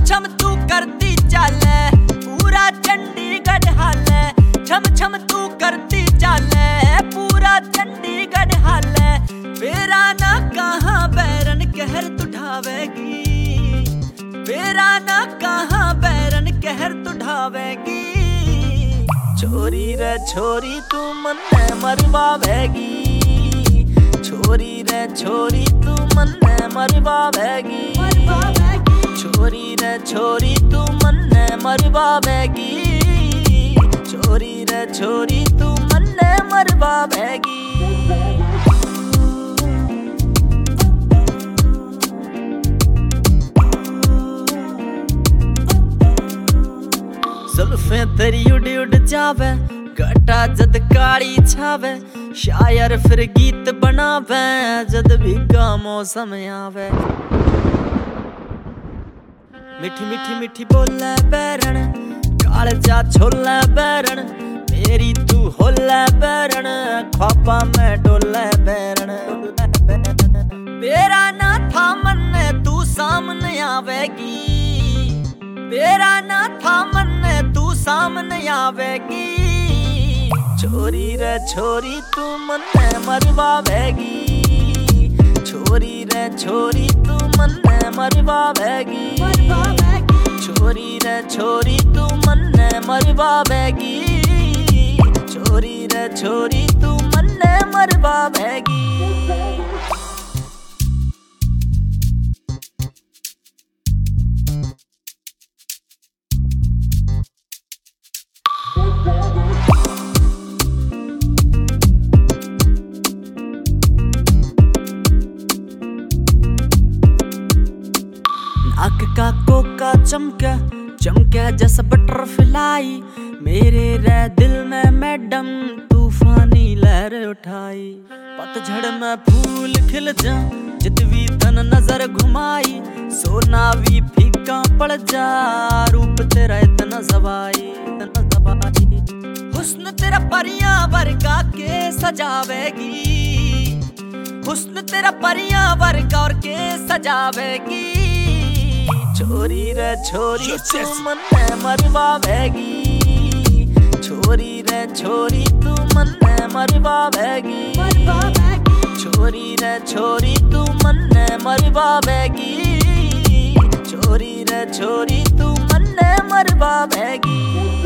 छम तू करती चाले पूरा चंडीगढ़ हाले। छम छम तू करती चाले पूरा चंडीगढ़ हाले। बेरा ना कहाँ बैरन कहर तुढ़ावेगी, बेरा ना कहाँ बैरन कहर तुढ़ावेगी। छोरी रे छोरी तू मन्ने मरवावेगी, छोरी रे छोरी तू मन्ने मरवावेगी। छोरी रे छोरी तू मन्ने मरवावेगी, छोरी रे छोरी तू मन्ने मरवावेगी। जुल्फें तेरी उड़ उड़ जावे, घटा जद काली छावे। शायर फिर गीत बनावे जद भी का मौसम आवे। मीठी मीठी मीठी बोले बैरन, कालजा छोले बैरन। मेरी तू होले बैरन, ख्वाबा में डोले बैरन। बेरा ना था मन्ने तू सामने आवेगी, बेरा ना था मन्ने तू सामने आवेगी। छोरी रे छोरी तू मन्ने मरवावेगी, छोरी रे छोरी तू मन्ने मरवावेगी। छोरी रे छोरी तू मन्ने मरवावेगी, छोरी रे छोरी तू मन्ने मरवावेगी। नाक का कोका चमके चमके जैसा बटरफ्लाई। मेरे रे दिल में मैडम तूफानी लहर उठाई। पतझड़ में फूल खिल जा जितवी तन नजर घुमाई। सोना भी फीका पड़ जा रूप तेरा इतना सवाई, इतना सवाई। हुस्न तेरा परियां वर्गा के सजावेगी, हुस्न तेरा परियां वर्गा और के सजावेगी। छोरी रे छोरी तू मन्ने मरवावेगी, छोरी रे छोरी तू मन्ने मरवावेगी। छोरी रे छोरी तू मन्ने मरवावेगी, छोरी रे छोरी तू मन्ने मरवावेगी।